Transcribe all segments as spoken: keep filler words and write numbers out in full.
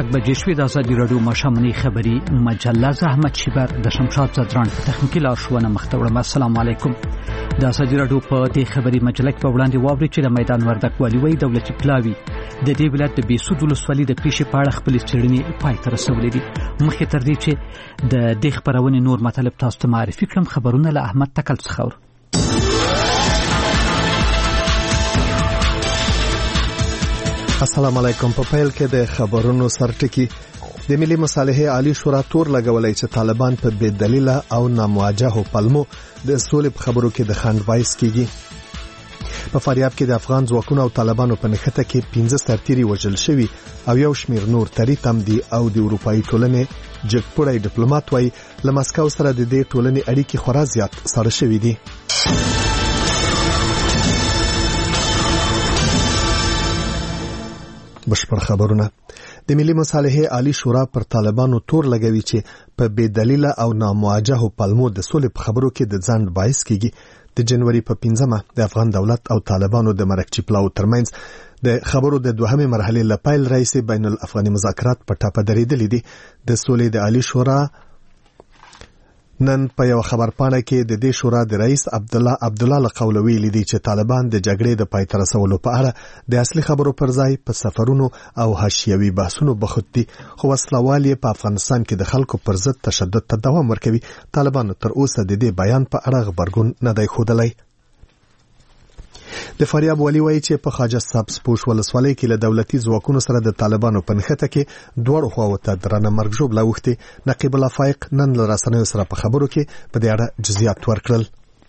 شپږ بجې شوې. د ازادي راډیو ماښامنۍ خبري مجله زحمت شیبر د شمشاد زدران په تخنیکي لارښوونه مخ ته وړم. السلام علیکم. د ازادي راډیو په دې خبري مجله کې په وړاندې واوري چې د میدان وردګ والي وی دولتي پلاوی د دې ولایت د بیسود ولسوالۍ د پیښې په اړه خپل څېړنې پای ته رسولې دي. مخکې تر دې چې د دې خبرونې نور مطالب تاسو ته معرفي کړم، خبرونه له احمد تکل څخه اورو. السلام علیکم. په پیل کې د خبرونو سرټکی. د ملي مصالحې عالی شورا تور لګولای چې طالبان په بې دلیله او نامواجهو پلمو د سولې په خبرو کې د خنډ وایس کیږي. په فاریاب کې د افغان ځواکونو او طالبانو په نښته کې پنځه سرتیري وژل شوي او یو شمیر نور تری تم دي او د اروپאי ټولنې جګپړی ډیپلوماټ وایي له مسکو سره د دې ټولنې اړیکې خورا زیات سره شوي دي. بشپړ خبرونه. د ملي مصالحې عالی شورا پر طالبانو تور لګوي چې په بې دلیله او نامواجهو پلمو د سولې په خبرو کې د ځند باعث کیږي. د جنوري په پنځمه د افغان دولت او طالبانو د مرکچی پلاو ترمنځ د خبرو د دوهمې مرحلې لپاره رئیس بین الافغاني مذاکرات په ټاپه درېدلې دي. د سولې د عالی شورا نن په یو خبرپاڼه کې د دې شورا د رئیس عبد الله عبد الله لقولوی لیدي چې طالبان د جګړې د پای ته رسولو په اړه د اصلي خبرو پر ځای په سفرونو او حاشیوي بحثونو بوخت دي، خو وسلوال په افغانستان کې د خلکو پر ضد تشدد ته دوام ورکوي. طالبان تر اوسه د دې بیان په اړه خبرګون نه دی ښودلی. د فاریاب والي وایي چې په خواجه صاحب سپوش ولسوالۍ کې له دولتي ځواکونو سره د طالبانو په نښته کې دوړو خواو ته درنه مرګ ژوبله اوښتې. نقیب الله فایق نن له رسنیو سره په خبرو کې په دې اړه جزئیات ورکړل.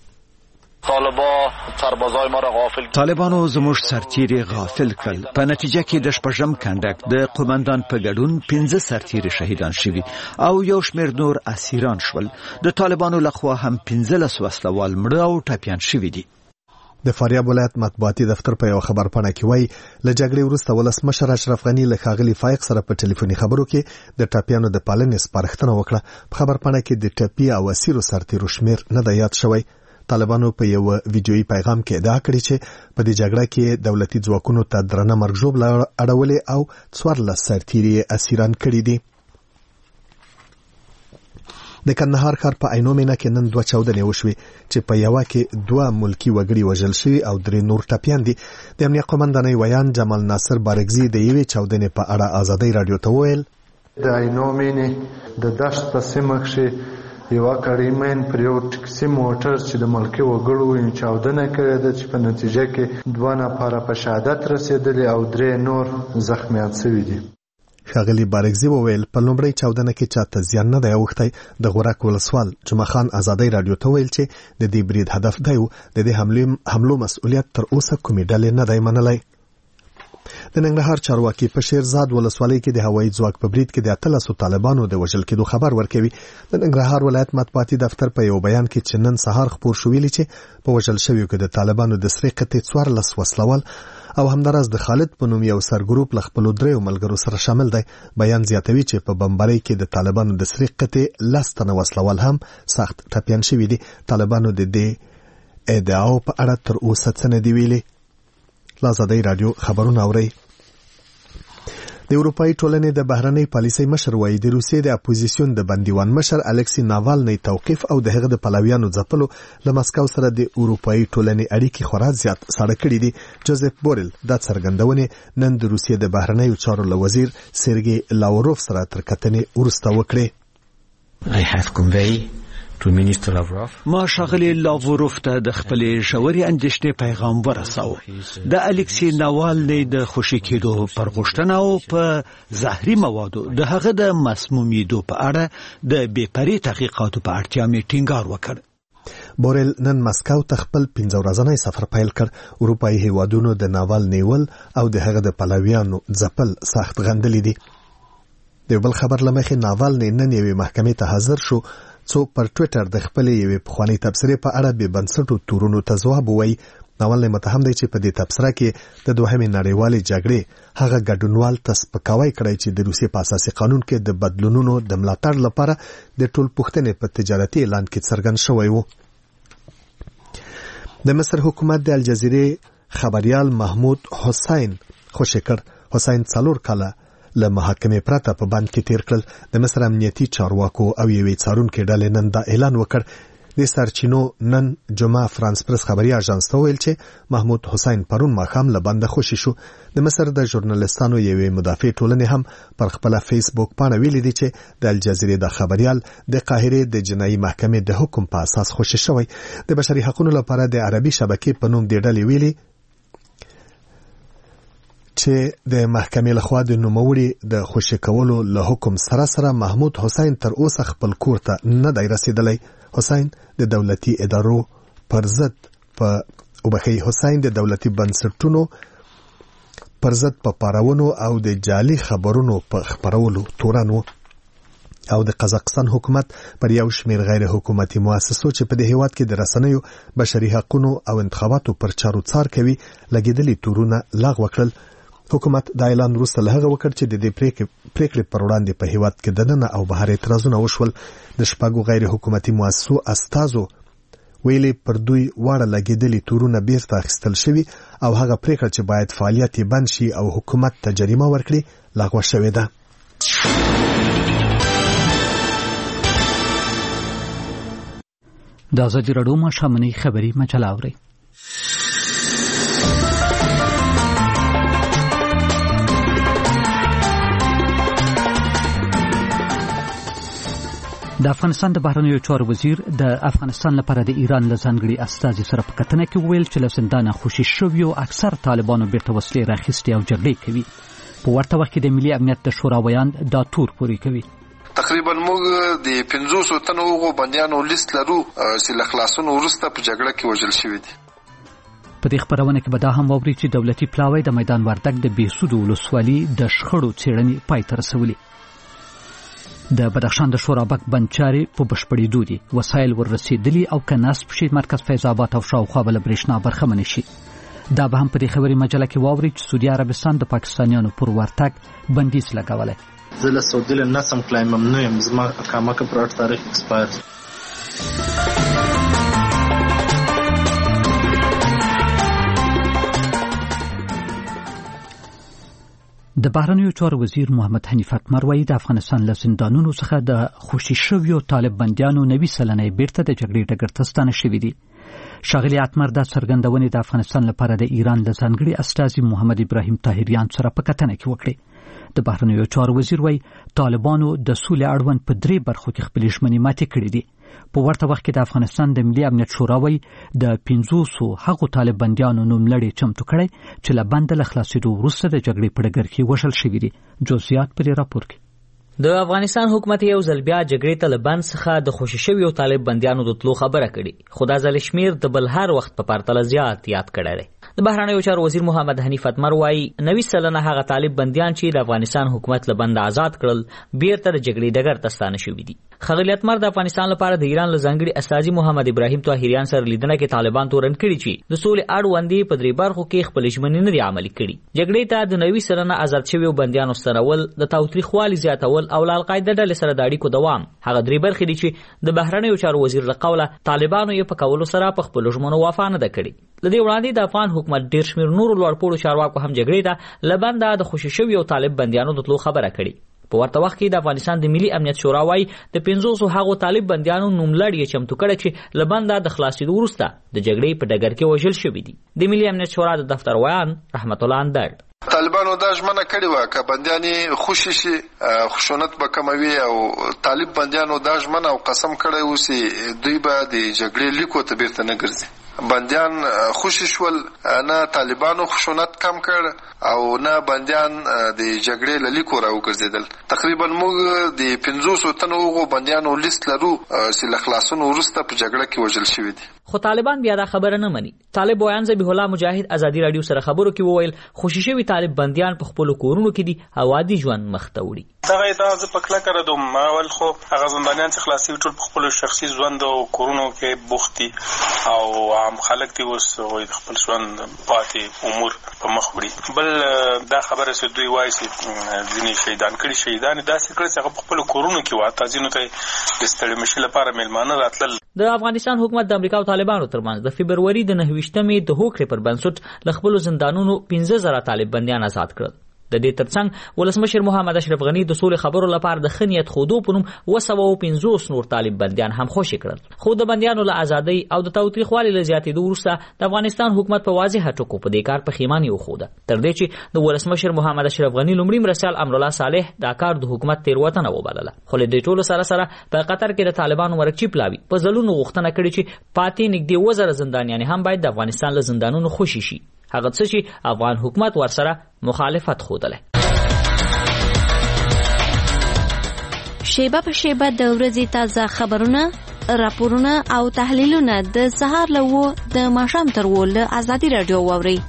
طالبانو زموږ سرتیري غافل کړل. په نتیجه کې د شپږم کنډک د قومندان په ګډون پنځه سرتیري شهیدان شوي او یو شمېر نور اسیران شول. د طالبانو لخوا هم پنځلس وسلوال مړه او ټپیان شوي دي. د فاریاب ولایت مطبوعاتي دفتر په یو خبرپاڼه کې وایي له جګړې وروسته ولسمشر اشرف غني له ښاغلي فایق سره په ټلیفوني خبرو کې د ټاپیانو د پالنې سپارښتنه وکړه. په خبرپاڼه کې د ټپي او اسیرو سرتیرو شمیر نه دی یاد شوی. طالبانو په یو ویډیويي پیغام کې ادعا کړې چې په دې جګړه کې دولتي ځواکونو ته درنه مرګ ژوبله اړولې او څوارلس سرتیري اسیران کړي دي. د کندهار ښار په عینومېنه کې نن دوه چاودنې وشوې چې په یوه کې دوه ملکي وګړي وژل شوي او درې نور ټپیان دي. د امنیه قومندانۍ ویان جمال ناصر بارګزي د یوې چاودنې په اړه ازادۍ راډیو ته وویل د عینومېنې د دشت په سیمه کښې یوه کړیمین پر یو ټکسي موټر چې د ملکي وګړو چاودنه کړې ده چې په نتیجه کې دوه نفره په شهادت رسېدلي او درې نور زخمیان شوي دي. ښاغلي بارګزي وویل په لومړۍ چاودنه کې چاته زیان نه دی اوښتی. د غورک ولسوال جمعه خان ازادۍ راډیو ته ویل چې د دې برید هدف دی او د دې حملو مسؤلیت تر اوسه کومې ډلې نه دی منلی. د ننګرهار چارواکي په شیرزاد ولسوالۍ کې د هوایي ځواک په برید کې د اتلسو طالبانو د وژل کېدو خبر ورکوي. د ننګرهار ولایت مطبوعاتي دفتر په یو بیان کې چې نن سهار خپور شو ویلي چې په وژل شویو کې د طالبانو د سرې قطعې څوارلس وسلوال او همداراز د خالد په نوم یو سرګروپ له خپلو دریو ملګرو سره شامل دی. بیان زیاتوي چې په بمبارۍ کې د طالبانو د سرې قطعې لس تنه وسلوال هم سخت ټپیان شوي دي. طالبانو د دې ادعاو په اړه تر اوسه څه نه دي ویلي. ازادۍ راډیو خبرونه اورئ. د اروپאי ټولنې د بهرنۍ پالیسۍ مشر وایي د روسیې د اپوزیسیون د بندیوان مشر الکسی ناوالنی توقیف او د هغه د پلویانو ځپلو له مسکو سره د اروپאי ټولنې اړیکې خورا زیات ساړه کړي دي. جوزف بورل دا څرګندونې نن د روسیې د بهرنیو چارو له وزیر سرګي لاوروف سره تر کتنې وروسته وکړې. I have conveyed ما ښاغلي لاوروف ته د خپلې ژورې اندېښنې پیغام ورساو. د الکسی ناوالنی د خوشي کېدو پر غوښتنه او په زهري موادو د هغه د مسمومیدو په اړه د بې پرې تحقیقاتو په اړتیا مې ټینګار وکړ. بورل نن مسکو ته خپل پنځه ورځنی سفر پیل کړ. اروپאי هیوادونو د ناوالنی ول او د هغه د پلویانو ځپل سخت غندلي دي. د بل خبر لمخې ناوالنی نن یوې محکمې ته حاضر شو څو پر ټویټر د خپلې یوې پخوانۍ تبصرې په اړه بې بنسټو تورونو ته ځواب ووایي. ناولنی متهم دی چې په دې تبصره کې د دوهمې نړیوالې جګړې هغه ګډونوال ته سپکاوی کړی چې د روسیې په اساسي قانون کې د بدلونونو د ملاتړ لپاره د ټولپوښتنې په تجارتي اعلان کې څرګند شوی و. د مصر حکومت د الجزیرې خبریال محمود حسین خوشی کړ. حسین څلور کاله له محاکمې پرته په بند کې تیر کړل. د مصر امنیتي چارواکو او یوې څارونکو ډلې نن دا اعلان وکړ. د سرچینو نن جمعه فرانس پرس خبري اژانس ته ویل چې محمود حسین پرون ماښام له بنده خوشي شو. د مصر د ژورنالیستانو یوې مدافع ټولنې هم پر خپل فیسبوک باندې ویلي دي چې د الجزیرې د خبريال د قاهره د جنایي محکمې د حکم په اساس خوشي شوی. د بشري حقوقو لپاره د عربي شبکې په نوم د ډلې ویلي چې د محکمې لخوا د نوموړي د خوشي کولو له حکم سره سره محمود حسین تر اوسه خپل کور ته نه دی رسیدلی. حسین د دولتي ادارو پر ضد په وبخي حسین د دولتي بنسټونو پر ضد په پاراونو او د جعلي خبرونو په خبرولو تورانو او د قزاقستان حکومت پر یو شمېر غیر حکومتي مؤسسو چې په دې هیواد کې د رسنیو بشري حقوقو او انتخاباتو پر چارو څار کوي لګیدلي تورونه لغوه کړل. حکومت دا اعلان وروسته له هغه وکړ چې د دې پریکړې پر وړاندې په هیواد کې دننه او بهر اعتراضونه وشول. د شپږو غیر حکومتي مؤسسو استازو ویلي پر دوی واړه لګیدلي تورونه بیرته اخیستل شوي او هغه پریکړه چې باید فعالیت یې بند شي او حکومت ته جریمه ورکړي لغوه شوې ده. د ازادي راډیو ماښامنۍ خبري مجله اورئ. د افغانستان د بهرنیو چارو وزیر د افغانستان لپاره د ایران له ځانګړي استازي سره په کتنه کې ویل چې له زندانه خوشي شویو اکثر طالبانو بیرته وسلې راخیستې او جګړې کوي. په ورته وخت کې د ملي امنیت د شورا ویان دا تور پوري کوي. تقریبا موږ د پنځوسو تنو غو بندیانو لیست لرو چې له خلاصونو وروسته په جګړه کې وژل شوي دي. په دې خبرونه کې به دا هم واوري چې دولتي پلاوی د میدان وردګ د بهسود ولسوالۍ د شخړو څېړنې پای ته رسولې. د بدخشان د شورابک بنچاري په بشپړېدو دي. وسایل وررسېدلي او که نصب شي مرکز فیض آباد او شاوخوا به له برېښنا برخمن شي. دا به هم په دې خبري مجله کې واوري چې سعودي عربستان د پاکستانیانو پر ورتګ بندیز لګولی. زه له سعودي له نسم کلای ممنوع یم. زما اقامه که پر اټ تاریخ اکسپایر. د بهرنیو چارو وزیر محمد حنیف اتمر وایي د افغانستان له زندانونو څخه د خوشي شویو طالب بندیانو نوي سلنه بیرته د جګړې ډګر ته ستانه شوي دي. ښاغلي اتمر دا څرګندونې د افغانستان لپاره د ایران له ځانګړي استازي محمد ابراهیم طاهریان سره په کتنه کې وکړې. د بهرنیو چارو وزیر وایي طالبانو د سولې اړوند په درې برخو کې خپلې ژمنې ماتې کړې دي. په ورته وخت کې د افغانستان د ملي امنیت شورا وایي د پنځوسو هغو طالب بندیانو نوملړې چمتو کړی چې له بنده له خلاصېدو وروسته د جګړې په ډګر کې وژل شوي دي. جزئیات پر راپور کې. د افغانستان حکومت یو ځل بیا جګړې ته له بند څخه د خوشي شویو طالب بندیانو د تلو خبره کړې، خو دا ځل شمېر د بل هر وخت په پرتله زیات یاد کړی دی. د بهرنیو چارو وزیر محمد حنیف اتمر وایي نوي سلنه هغه طالب بندیان چې د افغانستان حکومت له بند آزاد کړل بیرته د جګړې ډګر ته ستانه شوي دي. ښاغلي اتمر د افغانستان لپاره د ایران له ځانګړي استازي محمد ابراهیم طاهریان سره لیدنه کې طالبان تورن کړي چې د سولې اړوندې په درې برخو کې خپل ژمنې نه دي عملي کړي. جګړې ته د نوي سلنه آزاد شویو بندیانو ستنول، د تاوتریخوالي زیاتول او له القاعده ډلې سره د اړیکو دوام هغه درې برخې دي چې د بهرنیو چارو وزیر له قوله طالبانو یې په کولو سره په خپلو ژمنو وفا نه ده کړې. له دې وړاندې د افغان حکومت ډېر شمېر نورو لوړپوړو چارواکو هم جګړې ته له بنده د خوشي شویو طالب بندیانو د تلو خبره کړې. په ورته وخت کې د افغانستان د ملي امنیت شورا وایي د پنځوسو هغو طالب بندیانو نوملړ یې چمتو کړی چې له بنده د خلاصېدو وروسته د جګړې په ډګر کې وژل شوي دي. د ملي امنیت شورا د دفتر ویان رحمت الله اندړ طالبانو دا ژمنه کړې وه که بندیان خوشي شي خشونت به کموي او طالب بندیانو دا ژمنه او قسم کړی و چې دوی به د جګړې لیکو ته بیرته نه ګرځي. بندیان خوشي شول، نه طالبانو خشونت کم کړ او نه بندیان د جګړې له لیکو راوګرځېدل. تقریبا موږ د پنځوسو تنو هغو بندیانو لیست لرو چې له خلاصونو وروسته په جګړه کې وژل شوي دي. خو طالبان بیا دا خبره نه مني. طالب ویان ذبیح الله مجاهد ازادي راډیو سره خبرو کې وویل خوشي شوي طالب بندیان په خپلو کورونو کې دي او عادي ژوند مخ ته وړي. دغه ادعا زه په کلکه ردوم. اول خو هغه زندانیان چې خلاص شوي ټول په خپلو شخصي ژوند او کورونو کې بوخت دي او عام خلک دي اوس د خپل ژوند پاتې امور په مخ وړي. بل دا خبره چې دوی وایي چې ځینې شهیدان کړي شهیدان داسې کړي چې هغه په خپلو کورونو کې وه، حتی ځینو ته د ستړي مشي لپاره میلمانه راتلل. د افغانستان حکومت د امریکا او طالبانو ترمنځ د فبروري د نهه ویشتمې د هوکړې پر بنسټ له خپلو زندانونو پنځه زره طالب بندیان آزاد کړل. د دې ترڅنګ ولسمشر محمد اشرف غنی د سولې خبرو لپاره د خنیت خودو په نوم دوه سوه او پنځوس نور طالب بندیان هم خوشي کړل. خو د بندیانو له ازادۍ او د تاوتریخوالي له زیاتېدو وروسته د افغانستان حکومت په واضحه ټکو په دې کار پښیماني وښوده، تر دې چې د ولسمشر محمد اشرف غنی لومړي مرستیال امرالله صالح دا کار د حکومت تېروتنه وبلله. خو له دې ټولو سره سره په قطر کې د طالبانو مرکچی پلاوي په ځلونو غوښتنه کړې چې پاتې نږدې وزره زندانیان هم باید د افغانستان له زندانونو خوشي شي، هغه څه چې افغان حکومت ورسره مخالفت ښودلی. شیبه په شیبه د ورځې تازه خبرونه، راپورونه او تحلیلونه د سهار له وو د ماښام تر وو له ازادي راډیو واورئ.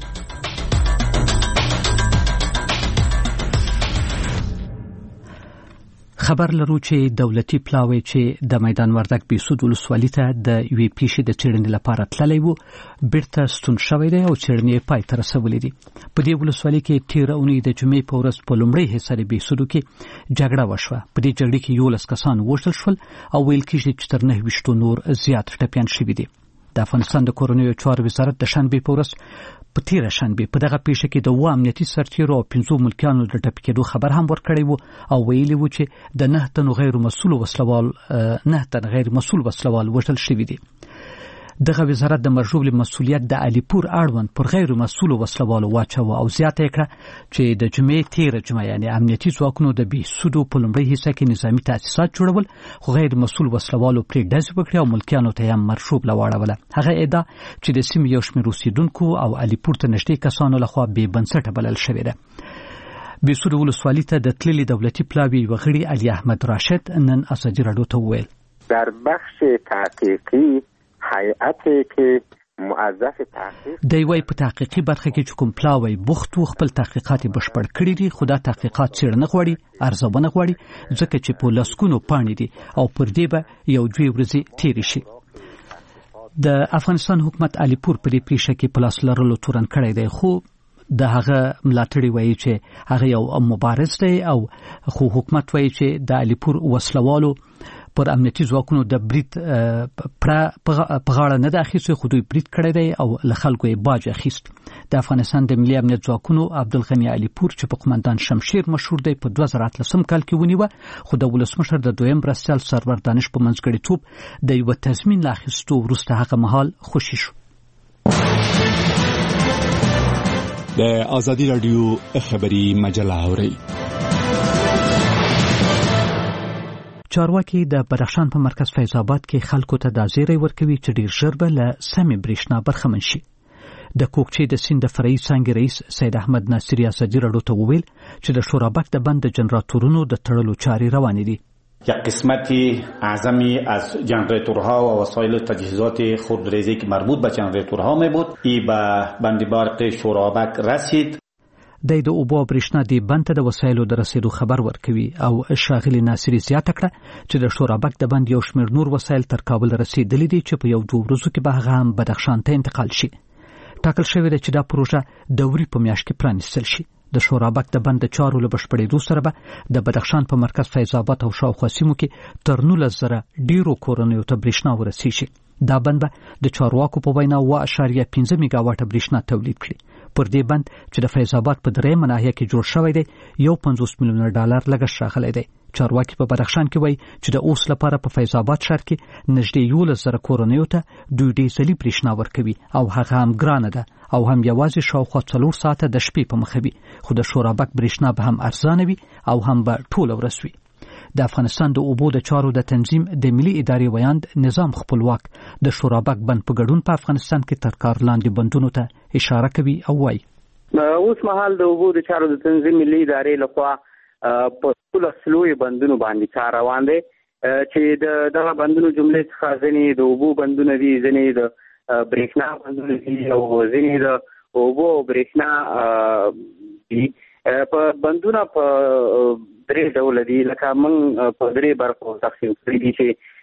خبر لرو چې دولتي پلاوی چې د میدان وردګ بیسود ولسوالۍ ته د یوې پیښې د څېړنې لپاره تللی وو بیرته ستون شوی دی او څېړنې یې پای ته رسولې دي. په دې ولسوالۍ کې تېره اونۍ د جمعې په ورځ په لومړۍ حصه د بیسودو کې جګړه وشوه. په دې جګړې کې یولس کسان ووژل شول او ویل کېږي چې تر نهه ویشتو نور زیات ټپیان شوي دي. د افغانستان د کورنیو چارو وزارت د شنبې په ورځ په تیره شنبې په دغه پیښه کې د اووه امنیتي سرتیرو او پنځو ملکیانو د ټپي کېدو خبر هم ورکړی و او ویلي و چې د نه تنو غیر مسؤل وسلوال نه تن غیر مسؤل وسلوال وژل شوي دي. دغه وزارت د مرجوع مسؤلیت د علیپور اړوند پر غیر مسؤل وسلوالو واچوه او زیاته کړه چې د جمعې تیره جمعه یعنی امنیتي ځواکونو د بیسودو په لومړۍ حصه کې نظامي تاسیسات جوړول، خو غیر مسؤل وسلوالو پرې ډز وکړي او ملکیانو ته هم مرشوب لواړوله. هغه ادعا چې د سیمې یو شمېر اوسېدونکو او علیپور ته نږدې کسانو لخوا بې بنسټه بلل شوې ده. بیسودو ولسوالۍ ته د تللي دولتي پلاوي یوه غړي علي احمد راشد نن ازادي راډیو ته وویل در بخش تحقیقي هیئتی که موظف تحقیق دی وای په تحقیقي برخه کې چې کوم پلاوی بوخت و خپل تحقیقات بشپړ کړي دي، خو دا تحقیقات څېړنه غواړي، ارزونه غواړي، ځکه چې په لسګونو پاڼې دي او پر دې به یو دوې ورځې تېرې شي. د افغانستان حکومت علیپور په دې پیښه کې په لاس لرلو تورن کړی دی، خو د هغه ملاتړي وایي چې هغه یو مبارز دی او خو حکومت وایي چې د علیپور وسلوالو پر امنیتي ځواکونو د برید په غاړه نه ده اخیستی، خو دوی برید کړی دی او له خلکو یې باج اخیست. د افغانستان د ملي امنیت ځواکونو عبدالغني علیپور چې په قمندان شمشیر مشهور دی په دوه زره اتلسم کال کې ونیوه، خو د ولسمشر د دویم مرستیال سرور دانش په منځګړیتوب د یوه تضمین له اخیستو وروسته هغه مهال خوشي شو. د ازادي راډیو خبري مجله اورئ. چارواکي د بدخشان په مرکز فیض آباد کې خلکو ته دا زیری ورکوي چې ډیر ژر به له سمې برېښنا برخمن شي. د کوکچې د سیند د فرعي څانګې رئیس سید احمد ناصري ازادي راډیو ته وویل چې د شورابک د بند د جنراتورونو د تړلو چارې روانې دي. یک قسمتی اعظمی از جنراتورها و وسایل تجهیزات خودریزی که مربوط به جنراتورها می بود ای به بند برق شورابک رسید. د د اوبو برېښنا دی بند ته د وسایلو د رسیدو خبر ورکوي او ښاغلي ناصري زیاته کړه چې د شورابک د بند یو شمېر نور وسایل تر کابل رسیدلي دي چې په یو دوه ورځو کې به هغه هم بدخشان ته انتقال شي. ټاکل شوې ده چې دا پروژه دوري په میاشت کې پرانیستل شي. د شورابک د بند د چارو له بشپړېدو سره به د بدخشان په مرکز فیض آباد او شاوخوا سیمو کې تر نولس زره ډیرو کورنیو ته برېښنا ورسیږي. دا بند به د چارواکو په وینا اووه اعشاریه پنځه میګا واټه برېښنا تولید کړي. پر دې بند چې د فیض آباد په دریمه ناحیه کې جوړ شوی دی یو پنځوس میلیونه ډالر لګښت راغلی دی. چارواکي په بدخشان کې وایي چې د اوس لپاره په فیض آباد ښار کې نږدې یولس زره کورنیو ته دوی ډیزلي برېښنا ورکوي او هغه هم ګرانه ده او هم یوازې شاوخوا څلور ساعته د شپې په مخه وي، خو د شورابک برېښنا به هم ارزانه وي او هم به ټوله ورځ وي. د افغانستان د اوبو د چارو د تنظیم د ملي ادارې ویاند نظام خپلواک د شورابک بند په ګډون په افغانستان کې تر کار لاندې بندونو ته اشاره کوي او وایي اوس مهال د اوبو د چارو د تنظیم ملي ادارې لخوا په ټولو سلوي بندونو باندې کار روان دی چې د دغه بندونو جملې څخه ځینې د اوبو بندونه دي، ځینې د برېښنا بندونه دي او ځینې د اوبو برېښنا دي. په بندونه په درې ډول دي، لکه موږ په درې برخو تقسیم کړي دي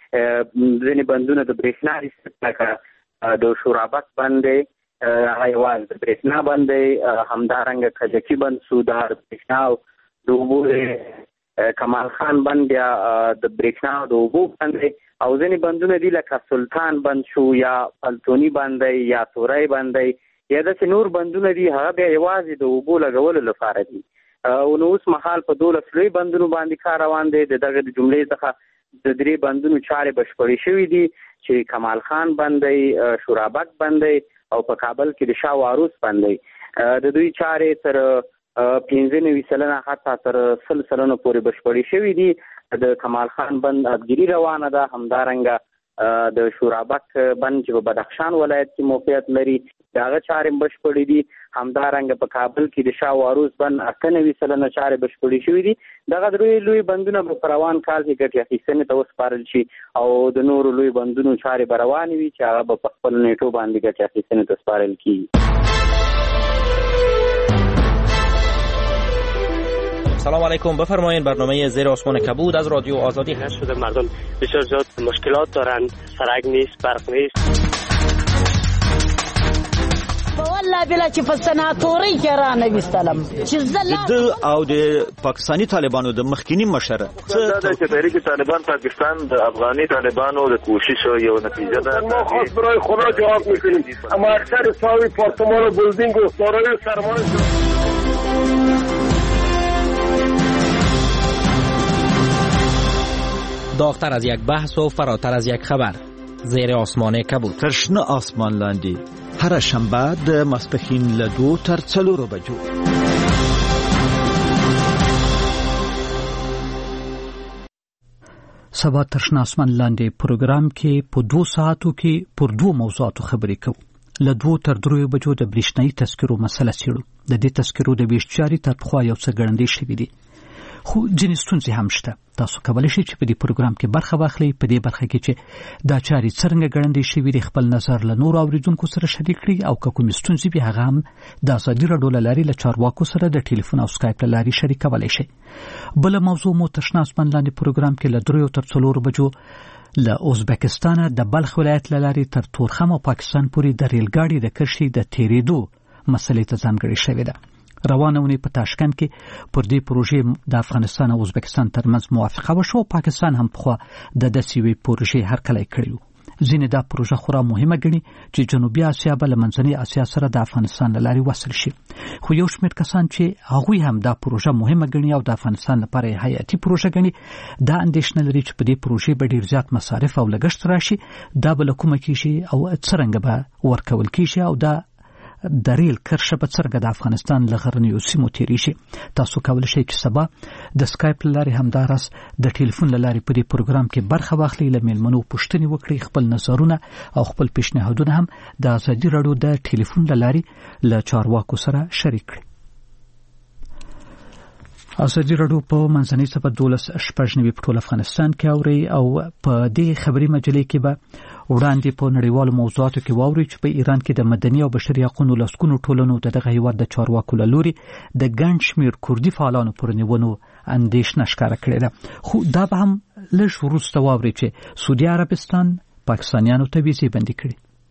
چې ځینې بندونه د برېښنا دي، لکه د شورابک بند دی، هغه یوازې د برېښنا بند دی، همدارنګه کجکي بند سودار برېښنا او د اوبو دی، کمال خان بند بیا د برېښنا او د اوبو بند دی، او ځینې بندونه دي لکه سلطان بند شو یا پلتوني بند دی یا تورای بند دی یا داسې نور بندونه دي، هغه بیا یوازې د اوبو لګولو لپاره دي. او نو اوس مهال په دولس لوی بندونو باندې کار روان دی. د دغه د جملې څخه د درې بندونو چارې بشپړې شوې دي چې کمال خان بند دی، شورابک بند دی او په کابل کې د شاه واروس بند دی. د دوی چارې تر پنځه نوي سلنه حتی تر سل سلنه پورې بشپړې شوې دي. د کمال خان بند ابګیري روانه ده، همدارنګه د شورابک بند چې په بدخشان ولایت کې موقعیت لري دغه چارې بشپړې دي. همدارنګه په کابل کې د شاه واروس بند اته نوي سلنه چارې بشپړې شوې دي. دغه درې لوی بندونه په روان کال کې ګټې اخیستنې ته وسپارل شي او د نورو لوی بندونو چارې به روانې وي چې هغه به په خپل نیټو باندې ګټې اخیستنې ته سپارل کیږي. سلام علیکم، بفرمایید. برنامه زیر آسمان کبود از رادیو آزادی هست. شده مردم بسیار زیاد مشکلات دارن، سرک نیست، برق نیست. والله بلا چې په سناتوري کې را نویستلم چې زله او د پاکستانی طالبانو د مخکینی مشر څه د تحریک طالبان پاکستان د افغاني طالبانو د کوشش یو نتیجه ده. ما خاص برای خدا جواب میکنیم، اما اکثر ساوی پارتمان و بلدینگ و سارای سرمان داغتر از یک بحث و فراتر از یک خبر. زیر آسمان کبود. ترشنه آسمان لاندی. هر شنبه د ماسپښین له دوه تر څلورو بجو. سبا ترشنه آسمان لاندې پروګرام کې په دوه ساعتو کې پر دوه موضوعاتو خبرې کوو. له دوه تر درې بجو د برېښنايي تذکرو مسله څېړو. د دې تذکرو د ویش جاري تر پخوا یو څه ګړندې شوي دي، خو ځینې ستونزې هم شته. تاسو کولی شئ چې په دې پروګرام کې برخه واخلئ. په دې برخه کې چې دا چارې څرنګه ګړندې شوي دي خپل نظر له نورو اورېدونکو سره شریک کړئ او که کومې ستونزې وي هغه هم د ازادي راډیو له لارې له چارواکو سره د ټلیفون او سکایپ له لارې شریکولی شئ. بله موضوع مو تشنه آسمان لاندې پروګرام کې له دریو تر څلورو بجو له ازبکستانه د بلخ ولایت له لارې تر تورخم او پاکستان پورې د ریل ګاډي د کرښې د تېرېدو مسلې ته ځانګړې شوې ده. روانه ونې په تاشکند کې پر دې پروژې د افغانستان او ازبکستان ترمنځ موافقه وشوه. پاکستان هم پخوا د داسې یوې پروژې هرکلی کړی و. ځینې دا پروژه خورا مهمه ګڼي چې جنوبي اسیا به له منځنۍ اسیا سره د افغانستان له لارې وصل شي. خو یو شمېر کسان چې هغوی هم دا پروژه مهمه ګڼي او د افغانستان لپاره یې حیاتي پروژه ګڼي دا اندېښنه لري چې په دې پروژې به ډېر زیات مصارف او لګښت راشي. دا به له کومه کیږي او څرنګه به ورکول کیږي او دا د ریل کرښه به څرنګه د افغانستان له غرنیو سیمو تېرې شي. تاسو کولی شئ چې سبا د سکایپ له لارې همداراز د ټلیفون له لارې په دې پروګرام کې برخه واخلئ، له میلمنو پوښتنې وکړئ، خپل نظرونه او خپل پیشنهادونه هم د ازادي راډیو د ټلیفون له لارې له چارواکو سره شریک کړئ. ازادي راډیو په منځنۍ صفحه دولس شپږ نوي په ټول افغانستان کې اورئ او په دې خبري مجلې کې به وړاندې په نړیوالو موضوعاتو کې واورئ چې په ایران کې د مدني او بشري حقوقو لسګونو ټولنو د دغه هیواد د چارواکو له لوري د ګڼ شمېر کردي فعالانو پر نیونو اندېښنه ښکاره کړې ده. خو دا به هم لږ وروسته واورئ چې سعودي عربستان پاکستانیانو ته ویزې بندي کړي.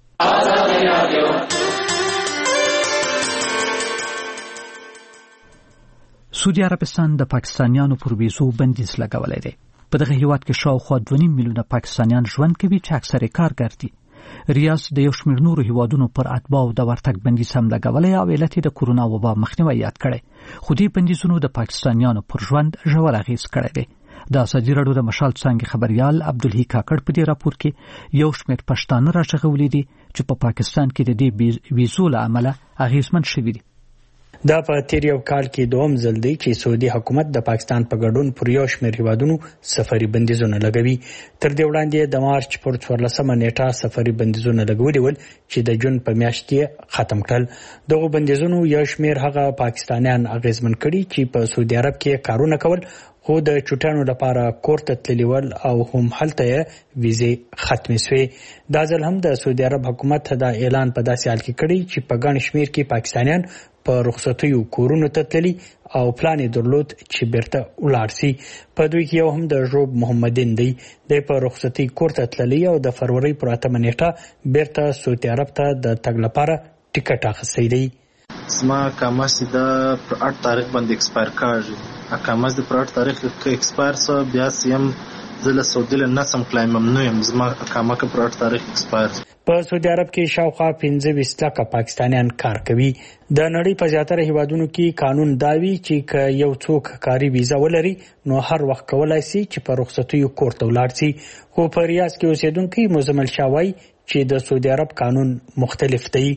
سعودي عربستان د پاکستانیانو پر ویزو بندیز لګولی دی. په دغه هیواد کې شاوخوا دوه نیم میلیونه پاکستانیان ژوند کوي چې اکثر یې کارګر دي. ریاض د یو شمېر نورو هیوادونو پر اتباعو د ورتګ بندیز هم لګولی او علت یې د کورونا وبا مخنیوی یاد کړی. خو دې بندیزونو د پاکستانیانو پر ژوند ژور اغېز کړی دی. د ازادي راډیو د مشال څانګې خبریال عبدالحی کاکړ په دې راپور کې یو شمېر پښتانه راغولي دي چې په پاکستان کې د دې ویزو له امله اغېزمن شوي دي. دا په تیر یو کال کې دوم ځل دی چې سعودي حکومت د پاکستان په ګډون پر یو شمېر هیوادونو سفري بندیزونه لګوي. تر دې وړاندې د مارچ پر څوارلسمه نیټه سفري بندیزونه لګولي ول چې د جون په میاشت کې ختم کړل. دغه بندیزونو یو شمېر هغه پاکستانیان اغېزمن کړي چې په سعودي عرب کې کارونه کول خو د چټانو لپاره کور ته تللی ول او هم هلته ویزې ختمې شوې. دا ځل هم د سعودي عرب حکومت دا اعلان په داسې حال کې کړی چې په ګڼ شمېر کې پاکستانیان په رخصتیو کورونو ته تللی او پلان یې درلود چې بیرته ولاړ شي. په دوی کې یو هم د ژوب محمدین دی. د په رخصتي کور ته تللی او د فروری پر اتمه نیټه بیرته سعودي عرب ته د تګ لپاره ټیکټ اخیستی دی. زما اقامت د پر اټ تاریخ باندې ایکسپایر کاږي. اقامت د پر اټ تاریخ کې ایکسپایر سو بیا سیم زه له سعودي له نسم کلای ممنوع یم زما اقامه که پر تاریخ ایکسپایر. په سعودي عرب کې شاوخوا پنځه ویشت لکه پاکستانیان کار کوي. د نړۍ په زیاتره هیوادونو کې قانون داوي چې که یو څوک کاري ویزا ولري نو هر وخت کولای شي چې په رخصتیو کور ته ولاړ شي. خو په ریاض کې اوسیدونکي مزمل شاوای چې د سعودي عرب قانون مختلف دی.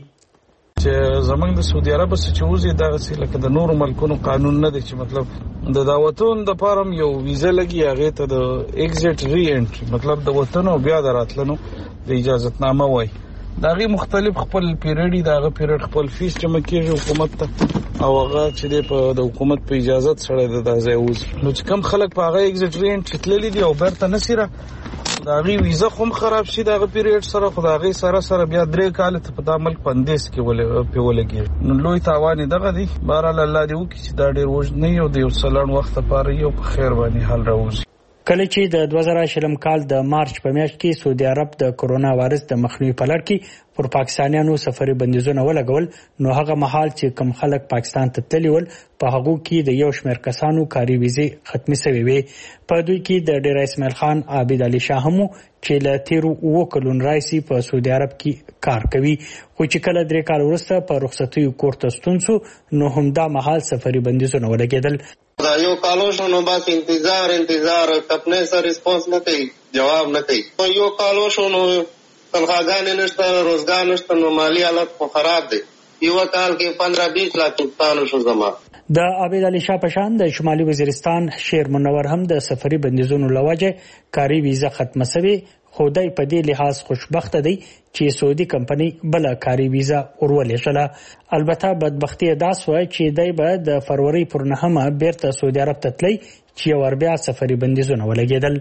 چې زمونږ د سعودي عرب څخه چې وزي دغه لکه د نورو ملکونو قانون نه دی چې مطلب د دعوتون د پارم یو ویزا لګي هغه ته د ایگزیټ ری انټری مطلب د وطن او بیا دراتلنو د اجازهتنامه وای. دا غي مختلف خپل پیریډ دغه پیریډ خپل فیس چې مکیږي حکومت ته او هغه چې په د حکومت په اجازه سره د ځای وز نو چې کم خلک په هغه ایگزیټ ری انټری تللی دي او برته نصیره دا غي ویزا خو خراب شي دغه پیریډ سره خدای سره سره بیا درې کال ته په عمل پندیس کې ولې په ولګي نو لوی تاوان دغه دی. بهرحال الله دې وکړي چې دا ډیر وژن نه یو د یو سلان وخت لپاره یو په خیر باندې حل راوځي. کله چې د دوه زره شلم کال د مارچ په میاشت کې سعودي عرب د کرونا وایرس د مخنیوي په لړ کې پر پاکستانیانو سفري بندیزونه ولګول نو هغه مهال چې کم خلک پاکستان ته تللی ول په هغه کې د یو شمېر کسانو کاري ویزې ختمې شوې وې. په دوی کې د ډیر اسماعیل خان عابد علي شاه هم چې له تیرو اوو کلونو راځي په سعودي عرب کې کار کوي خو چې کله درې کال وروسته په رخصتیو کور ته ستون شو نو همدا مهال سفري بندیزونه ولګېدل. دا یو کالو شو نو بس انتظار انتظار خپل سره ریسپانس نه کوي جواب نه کوي. یو کالو شو نو تنخواګانې نشته روزګار نشته نو مالی حالت خو خراب دی. یو کال کې پندرہ بیس لاکھ پاکستان شو زما. د عابد علي شاه پشان د شمالي وزیرستان شیر منور هم د سفري بندیزونو لوجه کاري ویزا ختمه شوی خدای په دې لحاظ خوشبخت دی چې سعودي کمپنی بل کاري ویزا ورولې شله. البته بدبختی دا سوه چې دای به د فروری پر نهمه بیرته سعودي عرب ته تللی چې ور بیا سفري بندیزونه ولګېدل.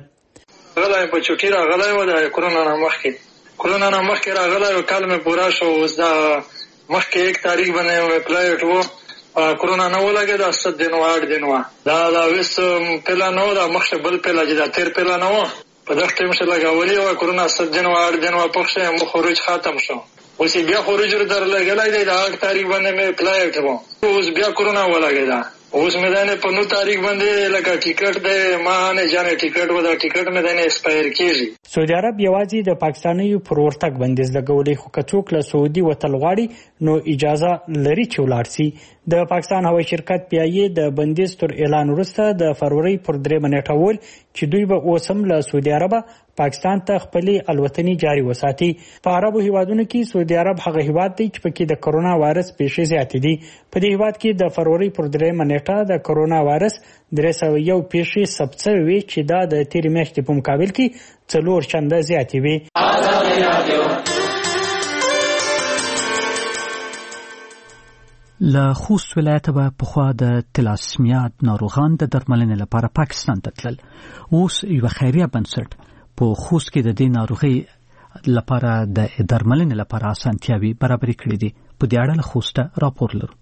غلای په چوټی راغلای و د کرونا نه مخکې کرونا نه مخکې راغلای او کال مې پورا شو اوس دا مخکې یک تاریخ باندې مې پلایټ وو کرونا نه ولګید است دین واړ دین وا دا دا وس پلا نو دا مخکې بل پلا چې دا تیر پلا نو په دغه ټیم سره لګولې او کرونا است دین واړ دین وا پخشه مو خروج ختم شو اوس بیا خروج در لګلای دی دا تاریخ باندې مې پلایټ وو اوس بیا کرونا ولګیدا اوس مې دا نه په نو تاریخ باندې لکه ټیکټ دی ما نه جانې ټیکټ و دا ټیکټ مې دا نه ایکسپایر کیږي. سعودي عرب یوازې د پاکستانیو پر ورتګ بندیز لګولې خو کڅوک له سعودي وتل غواړي نو اجازه لري چې ولاړ شي. د پاکستان هوایي شرکت پیایې د بندیز تر اعلان وروسته د فروری پر درې منېټه ول چې دوی به اوس هم له سعودي عرب پاکستان ته خپلې الوتنې جاري وساتي. په عربو هیوادونو کې سعودي عرب هغه هیواد دی چې پکې د کرونا وایرس پیښې زیاتې دي. په دې هیواد کې د فروری پر درې منېټه د کرونا وایرس درې سوه یو پیښې ثبت شوې چې دا د تېرې میاشتې په مقابل کې څلور چنده زیاتې وې. له خوست ولایت به پخوا د تلاسمیات ناروغان د درملنې لپاره پاکستان ته تلل. اوس یو خیریه بنسټ په خوست کې د دې ناروغي لپاره د درملنې لپاره اسانتیاوي برابرې کړې دي. په دې اړه له خوسته راپور لرو.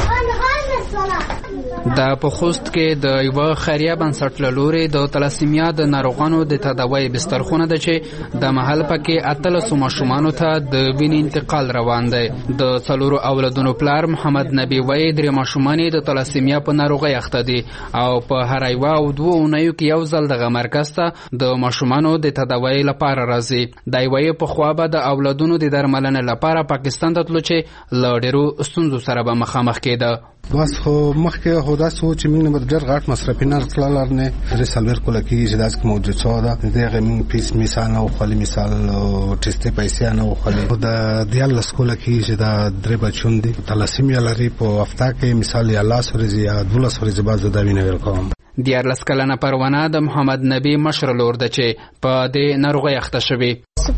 د په خوست کې د یو خیریه بنسټ له لوري د تلاسیمیا د ناروغانو د تداوی بسترخونه ده چې د محل پکې اتلسو ماشومانو ته د وینې انتقال روان دی. د څلورو اولادونو پلار محمد نبی وای درې ماشومان د تلاسیمیا په ناروغي اخته دي او په هر یو او دوه اونیو کې یو ځل دغه مرکز ته د ماشومانو د تداوی لپاره راځي. د یوې په خوا به د اولادونو د درملنې لپاره پاکستان ته تلو چې له ډېرو ستونزو سره به مخامخ کېده. بس خو مخکې خو داسې و چې موږ نه به ډېر غټ مصرفي نه تللار نه درې څلوېښت کاله کېږي چې داسې موجود شوی ده. د هغې موږ فیس مثال نه وخوړلې مثال ټسټې پیسې نه وخوړلې. د دیارلس کاله کېږي چې دا درې بچون دي تلاسیمیا لري. په هفته کې مثال یا لس ورځې یا دولس ورځې بعد زه دا وینه ویل کوم. دیارلس کلنه پروانه د محمد نبی مشر لور ده چې په دې ناروغۍ اخته شوې.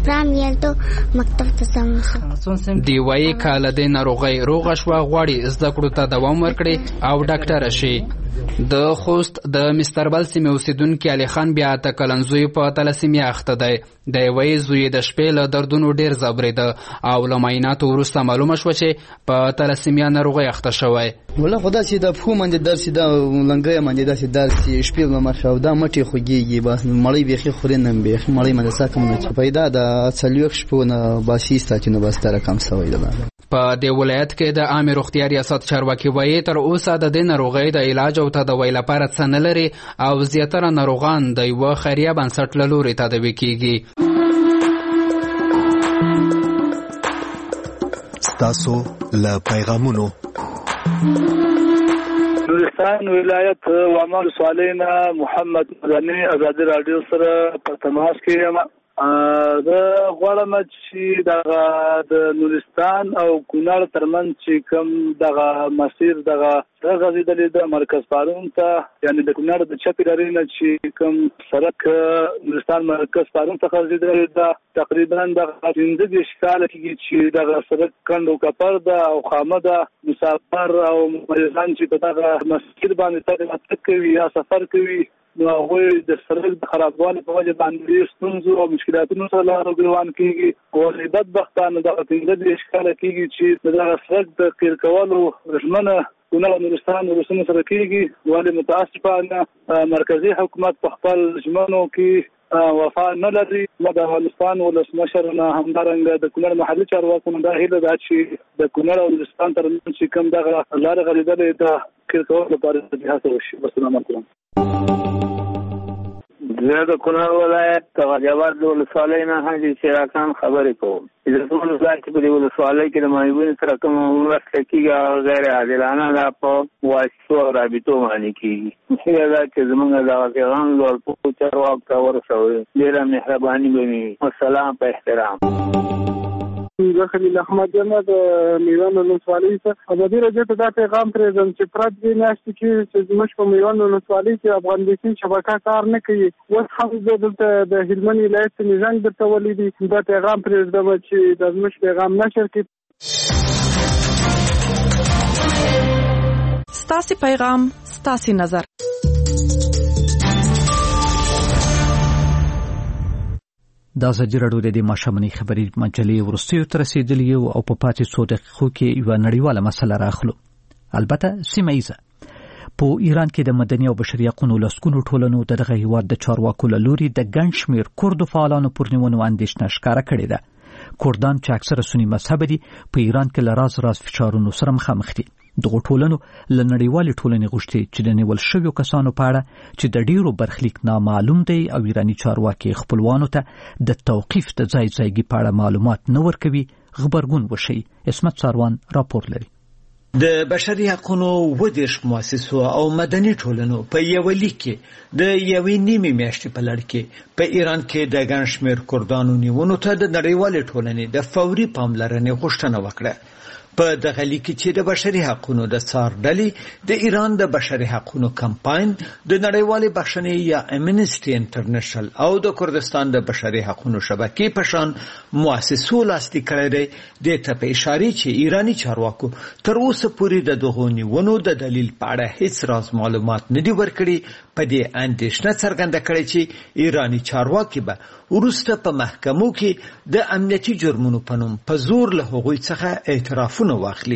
دی وایي کاله د ناروغۍ روغه شوه غواړي زده کړو ته دوام ورکړي او ډاکټره شي. د خوست د مستربل سیمې اوسیدونکي علي خان بیا اته کلن زوی په تلاسیمیا اخته دی. د یوې زوی د شپې له دردونو ډېر ځبرېده او له معایناتو وروسته معلومه شوه چې په تلاسیمیا ناروغۍ اخته شوی. والله خو داسې د پښو باندې درد چې دا لنګۍ باندې داسې درد چې شپې به مخ او دا مټې خوږېږي بس مړۍ بیخي خورې نه بیخي مړۍ مې د سا کم نه چې پیدا د څلوېښت شپو نه باسي ساتي نو بس دا رقم سوی ده. په دې ولایت کې د عامه روغتیا ریاست چارواکي وایي تر اوسه د دې ناروغۍ د علاج او تداوی لپاره څه نه لري او زیاتره ناروغان د یوه خیریه بنسټ له لوري تداوي کیږي. ستاسو له پیغامونو نورستان ولایت وامل سوالینا محمد مدني آزادي رادیو سره په تماس کې یم. دا غواړم چې د نورستان او کونړ ترمنځ چې کوم دغه مسیر دغه غځېدلې د مرکز پارون ته یعنی د کونړ د چپې لارې نه چې کوم سړک نورستان مرکز پارون ته غځېدلې ده تقریبا دغه پنځه دېرش کاله کېږي چې دغه سړک کنډ او کپر ده او خامه ده. مسافر او مریضان چې په دغه مسیر باندې تګ راتګ کوي یا سفر کوي نو هغوی د سړک د خرابوالي په وجه باندې ډېر ستونزو او مشکلاتونو سره لار روان کېږي. او بدبختانه دغه پنځه دېرش کاله کېږي چې د دغه سړک د قیر کولو ژمنه کونړ او نورستان ولسونو سره کېږي. ولې متاسفانه مرکزي حکومت په خپل ژمنو کې وفا نه لري. نو د افغانستان ولسمشر نه همدارنګه د کونړ محلي چارواکو نه دا هیله ده چې د کونړ او نورستان ترمنځ چې کوم دغه لارې غځېدلې ده قیر کولو لپاره هڅه وشي. السلام علیکم. زه د کونړ ولایت د غجاوات د ولسوالۍ نه حاجي شیرا خان خبرې کوم. د ټول ځای چې په دې ولسوالۍ کې د معیوبینو سره کوم مرسته کېږي هغه غیر عادلانه ده په واسطو او رابطو باندې کېږي. هیله ده چې زموږ دغه پیغام لوړپوړو چارواکو ته ورسوي. ډېره مهرباني به وي. والسلام په احترام. زه خلیل احمد یم د میوند ولسوالۍ څخه. ازادي راډیو ته دا پیغام پرېږدم چې پرد دې میاشتې کې چې زموږ په میوند ولسوالۍ کې افغان بیسین شبکه کار نه کوي. اوس هم زه دلته د هلمند ولایت نژنګ درته ولیدي. دا پیغام پرېږدم چې د زموږ پیغام نشر کړي. ستاسې پیغام ستاسې نظر. د ازادي راډیو د ماشومنۍ خبري مجلې ورستیو تر رسیدلی او په پاتې څو دقیقو کې یو نړیواله مسله راخلو. البته سیمه ایزه. په ایران کې د مدني او بشري حقوقو لسکونو ټولنو دغه هیواد د چارواکو له لوري د ګڼ شمېر کورد فعالانو پر نیونو اندېښنه ښکاره کړې ده. کوردان چې اکثره سنی مذهب دي په ایران کې له راز راز فشارونو سره مخامخ دي. دغه ټولنو له نړیوالې ټولنې غوښتي چې د نیول شویو کسانو په اړه چې د ډیرو برخلیک نامعلوم دی او ایرانی چارواکي خپلوانو ته د توقیف د ځای ځایګي په اړه معلومات نه ورکوي غبرګون وشي. اسمت ساروان راپور لري. د بشري حقوقو ودیش مؤسسو او مدني ټولنو په یو لیک کې د یوې نیمې میاشتې په لړ کې په ایران کې د ګڼ شمېر کوردانو نیونو ته د نړیوالې ټولنې د فوري پاملرنې غوښتنه وکړه. په دغه لیک کې د بشري حقوقو د څار ډلې د ایران د بشري حقوقو کمپاین د نړیوالې بخښنې یا امنیسټي انټرنیشنل او د کردستان د بشري حقوقو شبکې په شان مؤسسو لاسلیک کړی دی. د ته په اشاره چې ایرانی چارواکو تر اوسه پورې د دغو نیونو د دلیل په اړه هیڅ راز معلومات نه دي ورکړي. په دې اندېښنه څرګنده کړې چې ایرانی چارواکي به وروسته په محکمو کې د امنیتي جرمونو په نوم په زور له هغوی څخه اعترافونه واخلي.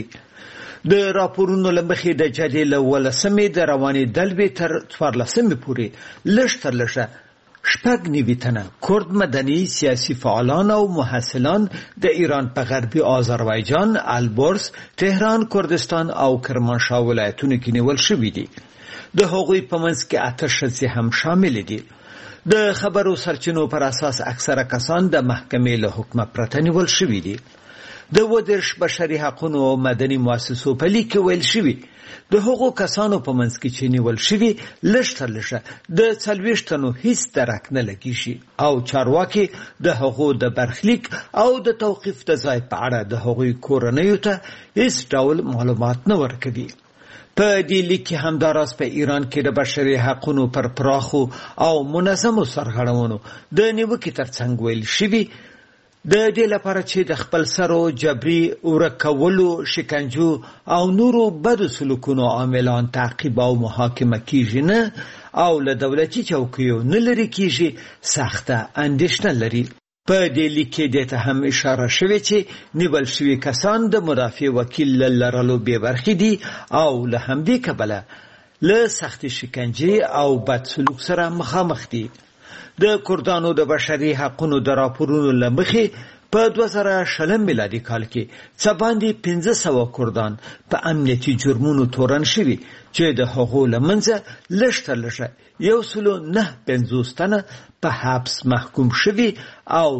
د راپورونو له مخې د جدې له ولسمې د روانې دلوې تر څوارلسمې پورې لږ تر لږه شپږ نوي تنه کورد مدني سیاسي فعالان او محصلان د ایران په غربي آذربایجان، البرز، تهران، کردستان او کرمانشاه ولایتونو کې نیول شوي دي. د هغوی په منځ کې اته ښځې هم شامل دي. د خبرو سرچینو پر اساس اکثره کسان د محکمې له حکمه پرته نیول شوي دي. د ودرش بشري حقوقو او مدني مؤسسو په لیک کې ویل شوي د هغو کسانو په منځ کې چې نیول شوي لږ تر لږه د څلوېښت تنو هیڅ درک نه لګیږي او چارواکي د هغو د برخلیک او د توقیف د ځای په اړه د هغوی کورنیو ته هیڅ ډول معلومات نه ورکوي. په دې لیک کې همداراز په ایران کې د بشري حقوقو پر پراخو او منظمو سرغړونو د نیوکې ترڅنګ ویل شوي د دې لپاره چې د خپل سرو جبري ورکولو، شکنجو او نورو بدو سلوکونو عاملان تعقیب او محاکمه کیږي نه او له دولتي چوکیو نه لري کیږي سخته اندېښنه لري. په دې لیک کې د ته هم اشاره شوې چې نیول شوي کسان د مدافع وکیل له لرلو بې برخې دي او له همدې کبله له سختې شکنجې او بد سلوک سره مخامخ دي. د کردانو د بشري حقوقو د راپورونو له مخې په دوه زره شلم میلادي کال کې څه باندې پنځه سوه کردان په امنیتي جرمونو تورن شوي چې د هغو له منځه لږ تر لږه یو سلو نه پنځوس تنه په حبس محکوم شوي او